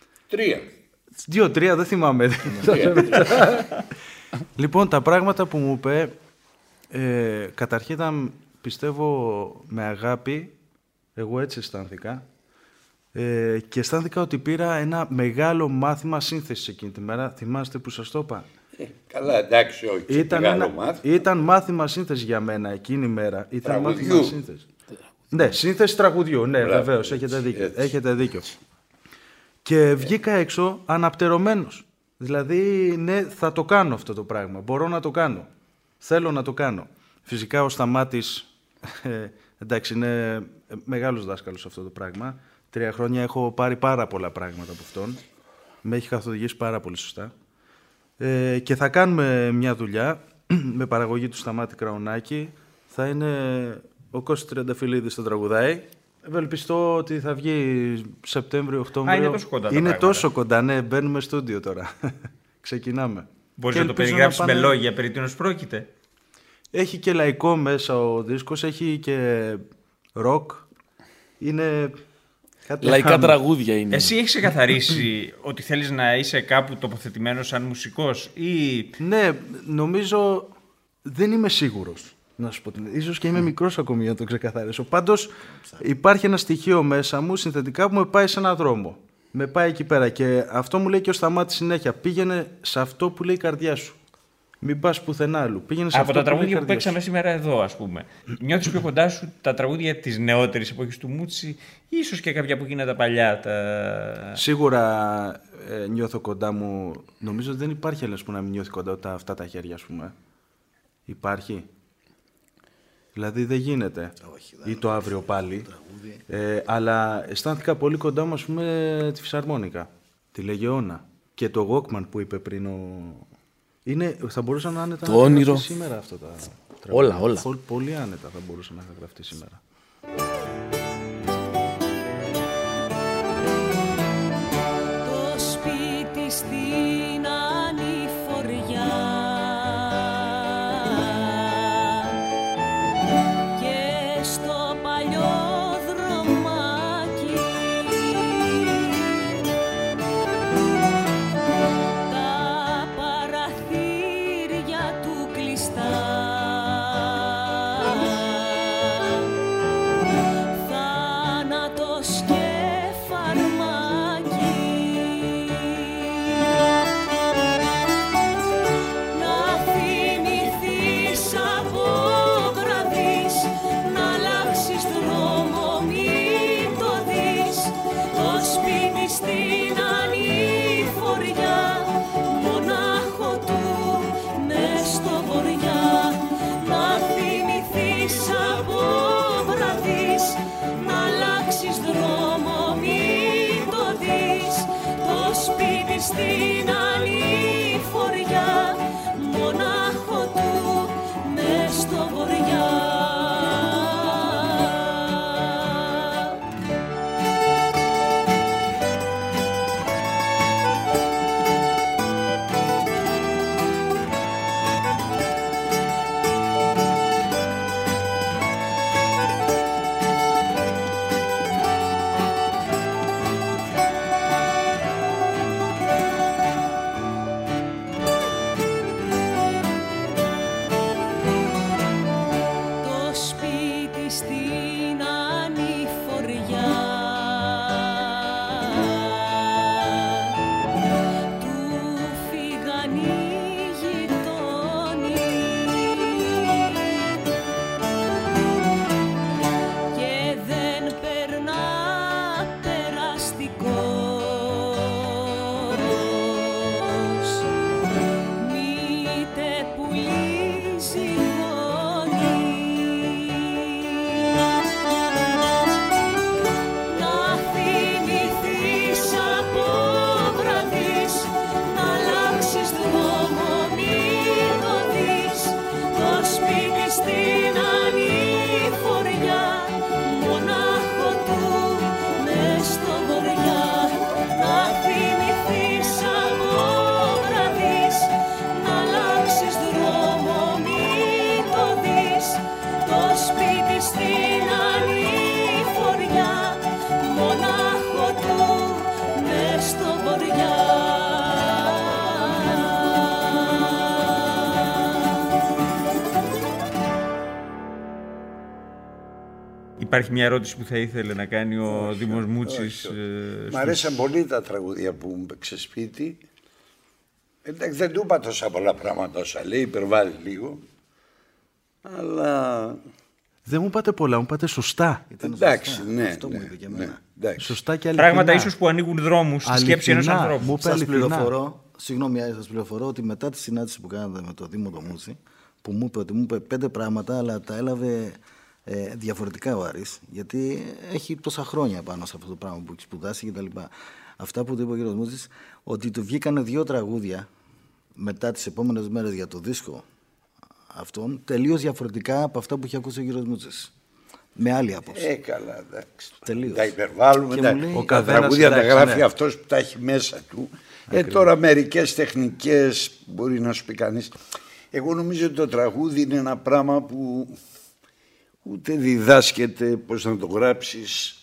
3. 2-3, δεν θυμάμαι. Λοιπόν, τα πράγματα που μου είπε, καταρχήν ήταν, πιστεύω, με αγάπη, εγώ έτσι αισθάνθηκα, και αισθάνθηκα ότι πήρα ένα μεγάλο μάθημα σύνθεσης εκείνη τη μέρα. Θυμάστε που σας το είπα? Καλά, εντάξει, όχι. Ήταν μάθημα σύνθεσης για μένα εκείνη η μέρα. Ήταν μάθημα σύνθεσης. Ναι, σύνθεση τραγουδιού, ναι, βεβαίως, έχετε δίκιο. Και βγήκα έξω αναπτερωμένος. Δηλαδή, ναι, θα το κάνω αυτό το πράγμα. Μπορώ να το κάνω. Θέλω να το κάνω. Φυσικά ο Σταμάτης, εντάξει, είναι μεγάλος δάσκαλος αυτό το πράγμα. 3 χρόνια έχω πάρει πάρα πολλά πράγματα από αυτόν. Με έχει καθοδηγήσει πάρα πολύ σωστά. Και θα κάνουμε μια δουλειά με παραγωγή του Σταμάτη Κραουνάκη. Θα είναι ο Κώστας Τριανταφυλλίδης στο τραγουδάει. Ευελπιστώ ότι θα βγει Σεπτέμβριο-Οκτώβριο. Είναι τόσο κοντά. Είναι τόσο κοντά, ναι. Μπαίνουμε στούντιο τώρα. Ξεκινάμε. Μπορείς να το περιγράψεις με λόγια περί τίνος πρόκειται? Έχει και λαϊκό μέσα ο δίσκος, έχει και ροκ. Είναι Λαϊκά τραγούδια είναι. Εσύ έχεις ξεκαθαρίσει ότι θέλεις να είσαι κάπου τοποθετημένος σαν μουσικός ή... Ναι, νομίζω δεν είμαι σίγουρος. Να σου πω, ίσως και είμαι μικρός ακόμη για να το ξεκαθαρίσω. Πάντως υπάρχει ένα στοιχείο μέσα μου συνθετικά που με πάει σε έναν δρόμο. Με πάει εκεί πέρα και αυτό μου λέει και ο Σταμάτης συνέχεια. Πήγαινε σε αυτό που λέει η καρδιά σου. Μην πας πουθενά άλλου. Πήγαινε σε από αυτό τα τραγούδια που λέει παίξαμε σήμερα εδώ, ας πούμε. Νιώθεις πιο κοντά σου τα τραγούδια της νεότερης εποχής του Μούτσι, ίσως και κάποια που γίνανε τα παλιά. Σίγουρα νιώθω κοντά μου. Νομίζω ότι δεν υπάρχει άλλος που να μην νιώθει κοντά αυτά τα χέρια, ας πούμε. Υπάρχει. Δηλαδή δεν γίνεται. Όχι, ή το αύριο πάλι. Αλλά αισθάνθηκα πολύ κοντά μου, ας πούμε, τη φυσαρμόνικα, τη Λεγεώνα και το Walkman που είπε πριν θα μπορούσαν να άνετα το όνειρο. Σήμερα αυτά τα τραγούδια. Όλα. Πολύ άνετα θα μπορούσαν να γραφτεί σήμερα. Το σπίτι στην ανηφοριά και στο παλιό δρομάκι τα παραθύρια του κλειστά, θάνατος και φαρμάκι. Να θυμηθείς από βραδείς, να αλλάξεις δρόμο, μην το δεις. Το σπίτι στην ανηφοριά, μονάχο του μες στο βοριά. Να θυμηθείς από βραδείς, να αλλάξεις δρόμο, μην το δεις. Το σπίτι στην ανηφοριά, μονάχο του μες στο βοριά. Το σπίτι στην ανηφοριά του φύγαν οι γειτόνοι και δεν περνά περαστικός, μήτε πουλί ζυγώνει. Να θυμηθείς από βραδείς, να αλλάξεις δρόμο, μην το δεις. Το σπίτι στην ανηφοριά, μονάχο του μες στο βοριά. Να θυμηθείς από βραδείς, να αλλάξεις δρόμο, μην το δεις. Το σπίτι στην ανηφοριά, μονάχο του μες στο βοριά. Υπάρχει μια ερώτηση που θα ήθελε να κάνει ο Δήμος Μούτσης. Μ' αρέσαν πολύ τα τραγούδια που μου παίξε σπίτι. Εντάξει, δεν του είπα τόσα πολλά πράγματα όσα λέει, υπερβάλλει λίγο. Αλλά... Δεν μου είπατε πολλά, μου είπατε σωστά. Εντάξει, ναι. Αυτό μου είπε και εμένα. Εντάξει. Σωστά και αληθινά. Πράγματα ίσως που ανοίγουν δρόμους στη σκέψη ενός Αληθινά, ανθρώπου. μου είπε Σας αληθινά. πληροφορώ, συγγνώμη, σας πληροφορώ ότι μετά τη συνάντηση που κάνατε με το Δήμο το Μούτσι, που μου είπε 5 πράγματα, αλλά τα έλαβε διαφορετικά ο Άρης, γιατί έχει τόσα χρόνια πάνω σε αυτό το πράγμα που έχει σπουδάσει κτλ. Αυτά που του είπε ο κ. Μούτσης, ότι του βγήκανε 2 τραγούδια μετά τις επόμενες μέρες για το δίσκο αυτόν, τελείως διαφορετικά από αυτά που είχε ακούσει ο κ. Μούτσης. Με άλλη άποψη. Καλά, εντάξει. Τελείως. Τα υπερβάλλουμε. Και μου λέει, Τα τραγούδια τα γράφει αυτός που τα έχει μέσα του. Τώρα μερικές τεχνικές μπορεί να σου πει κανείς. Εγώ νομίζω ότι το τραγούδι είναι ένα πράγμα που ούτε διδάσκεται πώς να το γράψεις,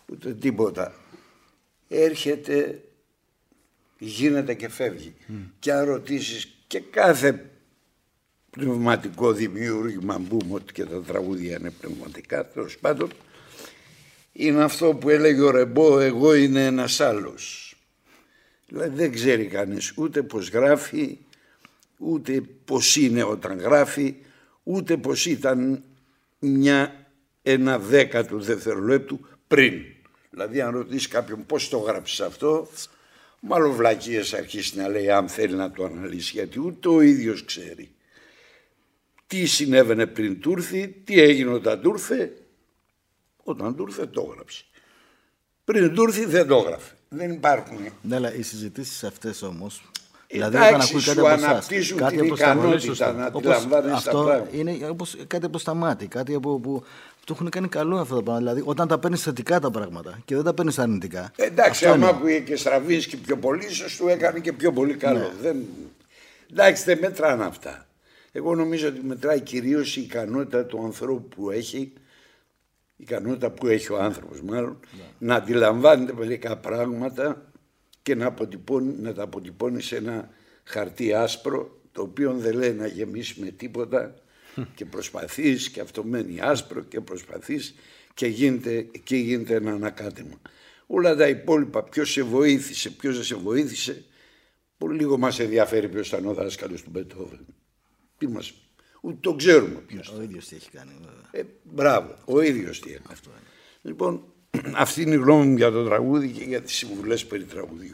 ούτε τίποτα. Έρχεται, γίνεται και φεύγει. Και αν ρωτήσεις και κάθε πνευματικό δημιούργημα, μπούμε ότι και τα τραγούδια είναι πνευματικά, τέλος πάντων, είναι αυτό που έλεγε ο Ρεμπό, εγώ είναι ένας άλλος. Δηλαδή δεν ξέρει κανείς ούτε πώς γράφει, ούτε πώς είναι όταν γράφει, ούτε πώς ήταν ένα 10 του δευτερολέπτου πριν. Δηλαδή αν ρωτήσει κάποιον πώς το γράψεις αυτό, μάλλον βλακίες αρχίσει να λέει αν θέλει να το αναλύσει, γιατί ούτε ο ίδιος ξέρει τι συνέβαινε πριν του έρθει, τι έγινε όταν του ήρθε. Όταν του ήρθε το έγραψε. Πριν του ήρθε δεν το έγραφε. Δεν υπάρχουν. Ναι, αλλά οι συζητήσεις αυτές όμως, δηλαδή όταν ακούει κάτι από εσάς, κάτι την ικανότητα να αντιλαμβάνεις τα πράγματα. Είναι όπως κάτι από στα μάτια, κάτι που του έχουν κάνει καλό αυτά τα πράγματα. Δηλαδή όταν τα παίρνεις θετικά τα πράγματα και δεν τα παίρνεις αρνητικά. Εντάξει, άμα ακούγε και Στραβίνσκι πιο πολύ, ίσως του έκανε και πιο πολύ καλό. Ναι. Εντάξει, δεν μετράνε αυτά. Εγώ νομίζω ότι μετράει κυρίως η ικανότητα του ανθρώπου που έχει, η ικανότητα που έχει ο άνθρωπος μάλλον, να αντιλαμβάνεται μερικά πράγματα και να τα αποτυπώνει σε ένα χαρτί άσπρο, το οποίο δεν λέει να γεμίσει με τίποτα και προσπαθείς και αυτό μένει άσπρο και προσπαθείς και γίνεται ένα ανακάτεμα. Όλα τα υπόλοιπα, ποιος σε βοήθησε, ποιος δεν σε βοήθησε, πολύ λίγο μας ενδιαφέρει ποιος ήταν ο δάσκαλος του Μπετχόβεν. Τι μας, ούτε το ξέρουμε ποιος. Ο ίδιος τι έχει κάνει. Μπράβο, ο ίδιος τι έκανε. Αυτό είναι. Λοιπόν, αυτή είναι η γνώμη μου για το τραγούδι και για τις συμβουλές περί τραγουδιού.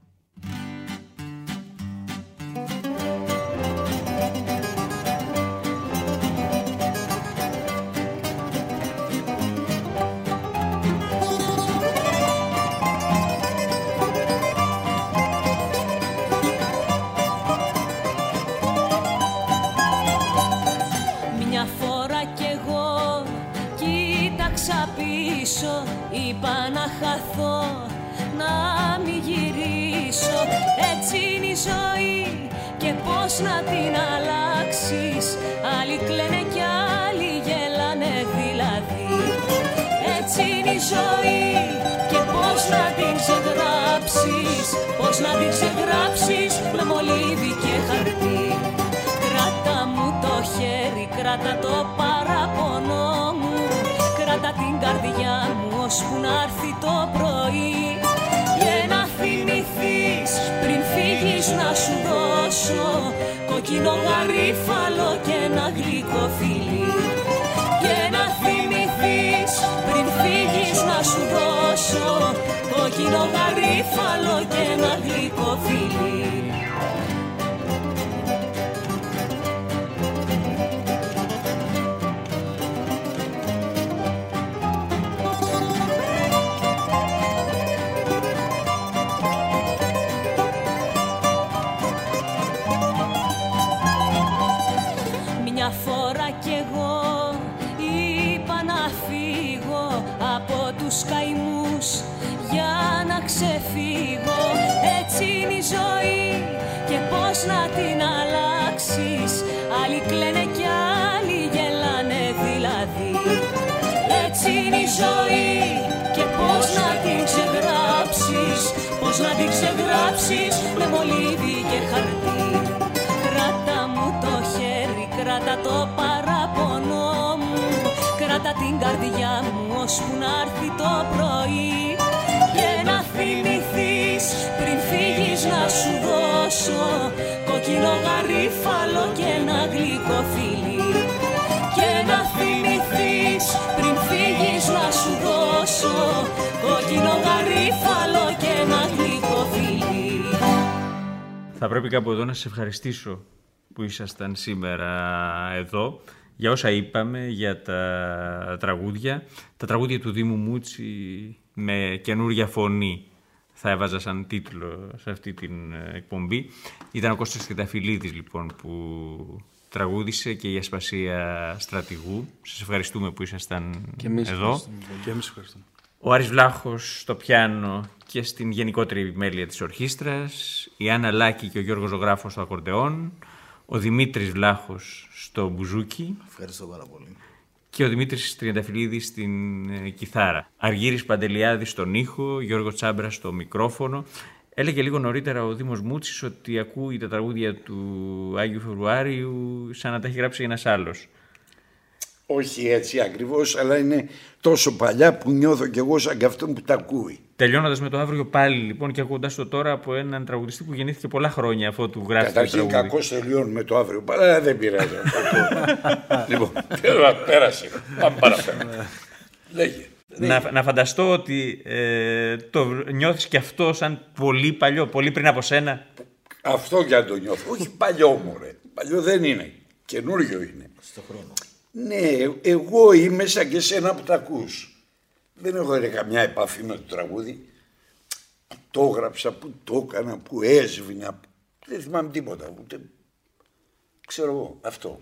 Είπα να χαθώ, να μην γυρίσω. Έτσι είναι η ζωή και πώς να την αλλάξεις. Άλλοι κλαίνε κι άλλοι γελάνε δηλαδή. Έτσι είναι η ζωή και πώς να την ξεγράψεις. Πώς να την ξεγράψεις με μολύβι και χαρτί. Κράτα μου το χέρι, κράτα το παραπονό μου. Κράτα την καρδιά μου ώσπου να έρθει το πρωί. Και να θυμηθείς πριν φύγεις να σου δώσω κόκκινο γαρίφαλο και ένα γλυκό φιλί. Και να θυμηθείς πριν φύγεις να σου δώσω κόκκινο γαρίφαλο και ένα γλυκό φιλί. Καημούς για να ξεφύγω. Έτσι είναι η ζωή και πώς να την αλλάξεις. Άλλοι κλαίνε κι άλλοι γελάνε δηλαδή. Έτσι είναι η ζωή και πώς να την ξεγράψεις. Πώς να την ξεγράψεις με μολύβι και χαρτί. Κράτα μου το χέρι, κράτα το παραπονό μου. Κράτα την καρδιά μου ώσπου να έρθει το πρωί. Και να θυμηθείς πριν φύγεις να σου δώσω κόκκινο γαρίφαλο και ένα γλυκό φιλί. Και να θυμηθείς πριν φύγεις να σου δώσω κόκκινο γαρίφαλο και ένα γλυκό φιλί. Θα πρέπει κάπου εδώ να σας ευχαριστήσω που ήσασταν σήμερα εδώ. Για όσα είπαμε, για τα τραγούδια του Δήμου Μούτσι με καινούρια φωνή θα έβαζα σαν τίτλο σε αυτή την εκπομπή. Ήταν ο Κώστας Κεταφυλίδης λοιπόν που τραγούδισε και η Ασπασία Στρατηγού. Σας ευχαριστούμε που ήσασταν εδώ. Και εμείς ευχαριστούμε. Ο Άρης Βλάχος στο πιάνο και στην γενικότερη επιμέλεια της ορχήστρας, η Άννα Λάκη και ο Γιώργος Ζωγράφος στο ακορντεόν, ο Δημήτρης Βλάχος στο μπουζούκι. Ευχαριστώ πάρα πολύ. και ο Δημήτρης Τριανταφυλλίδης στην κιθάρα. Αργύρης Παντελιάδης στον ήχο, Γιώργο Τσάμπρα στο μικρόφωνο. Έλεγε λίγο νωρίτερα ο Δήμος Μούτσης ότι ακούει τα τραγούδια του Άγιου Φεβρουάριου σαν να τα έχει γράψει ένας άλλος. Όχι έτσι ακριβώς, αλλά είναι τόσο παλιά που νιώθω κι εγώ σαν και αυτόν που τα ακούει. Τελειώνοντας με το Αύριο πάλι λοιπόν και ακούγοντας το τώρα από έναν τραγουδιστή που γεννήθηκε πολλά χρόνια αφού του γράφει το τραγούδι. Καταρχήν κακώς τελειώνουμε με το Αύριο πάλι, αλλά δεν πειράζει. Λοιπόν, πέρασε. Πάμε παραπέρα. Λέγε. Να φανταστώ ότι το νιώθεις και αυτό σαν πολύ παλιό, πολύ πριν από σένα. Αυτό κι αν το νιώθω. Όχι παλιό μου ρε. Παλιό δεν είναι. Καινούριο είναι. Στο χρόνο. Ναι, εγώ είμαι σαν και σένα που τα ακούς. Δεν έχω καμιά επαφή με το τραγούδι. Που το έγραψα, που το έκανα, που έσβηνα. Δεν θυμάμαι τίποτα. Ούτε... Ξέρω εγώ αυτό.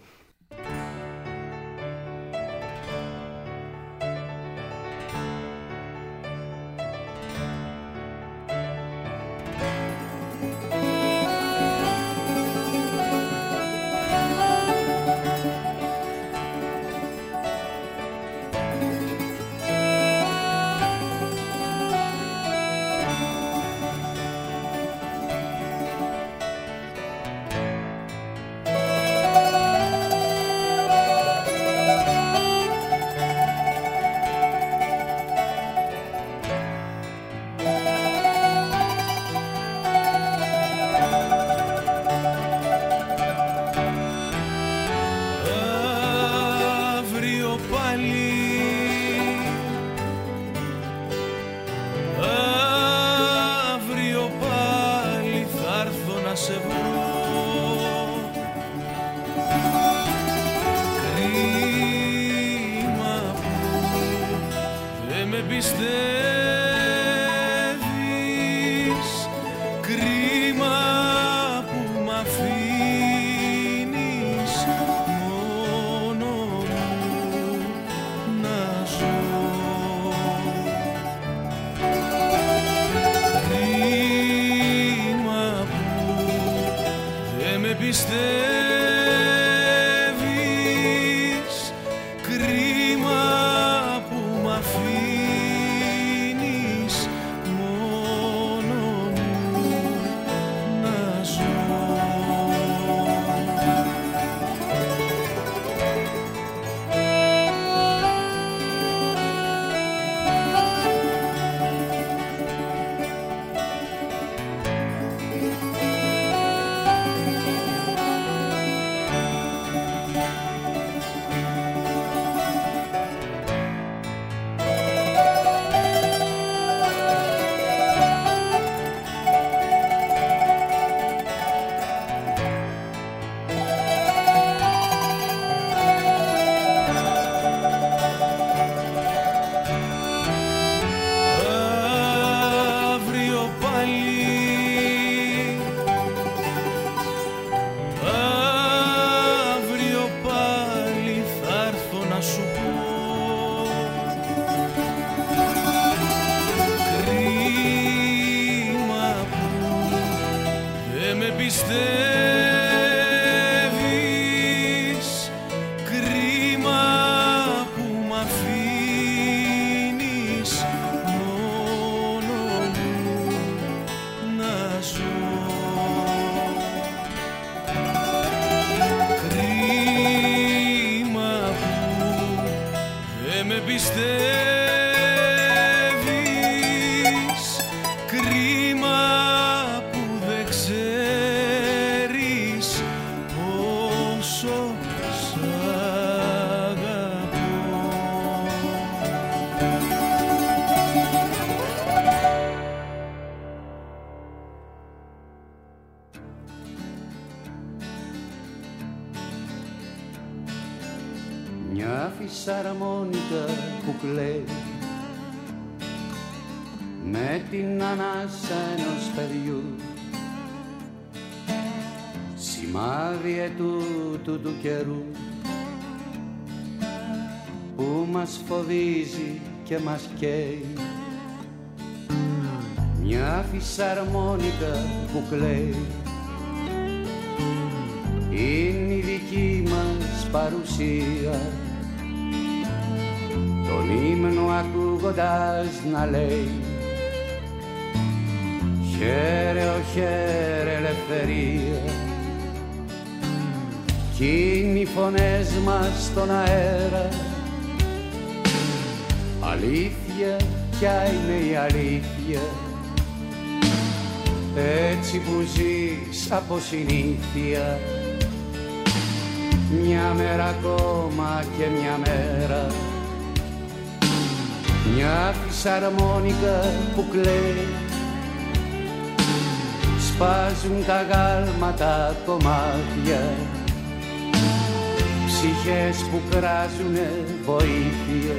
Μια φυσαρμόνικα που κλαίει με την ανάσα ενός παιδιού, σημάδι ετούτου του καιρού που μας φοβίζει και μας καίει. Μια φυσαρμόνικα που κλαίει είναι η δική μας παρουσία τον ύμνο ακούγοντας να λέει χαίρε, ο χαίρε ελευθερία. Κι είναι οι φωνές μας στον αέρα, αλήθεια, ποια είναι η αλήθεια, έτσι που ζεις από συνήθεια. Μια μέρα ακόμα και μια μέρα, μια φυσαρμόνικα που κλαίει, σπάζουν τα γάλματα κομμάτια, ψυχές που κράζουνε βοήθεια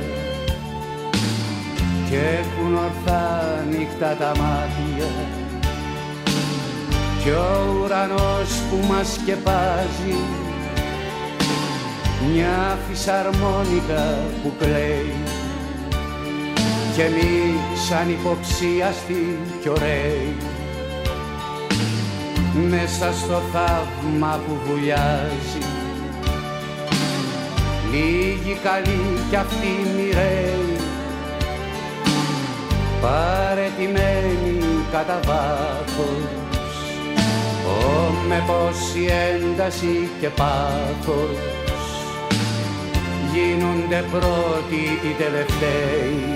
κι έχουν ορθά νύχτα τα μάτια κι ο ουρανός που μας σκεπάζει, μια φυσαρμόνικα που κλαίει κι εμείς ανυποψίαστοι κι ωραίοι μέσα στο θαύμα που βουλιάζει. Λίγοι καλοί κι αυτοί μοιραίοι, παρετημένοι κατά βάθος, με πόση ένταση και πάθος γίνονται πρώτοι οι τελευταίοι.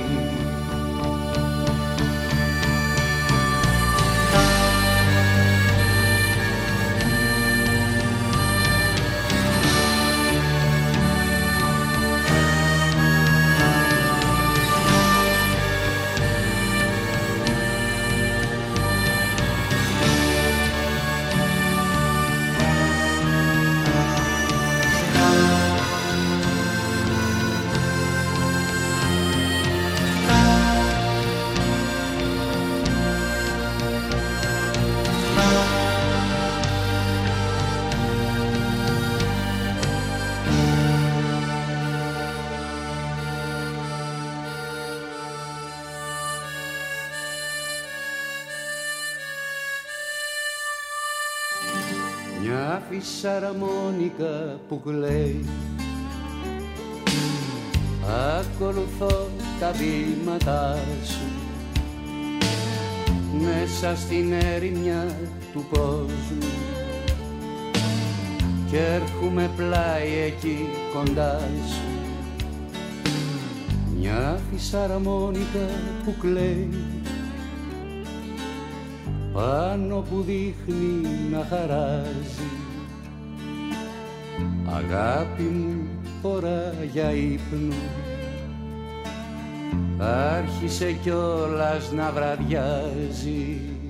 Μια φυσαρμόνικα που κλαίει, ακολουθώ τα βήματά σου μέσα στην ερημιά του κόσμου κι έρχομαι πλάι εκεί κοντά σου. Μια φυσαρμόνικα που κλαίει πάνω που δείχνει να χαράζει, αγάπη μου ώρα για ύπνο άρχισε κιόλας να βραδιάζει.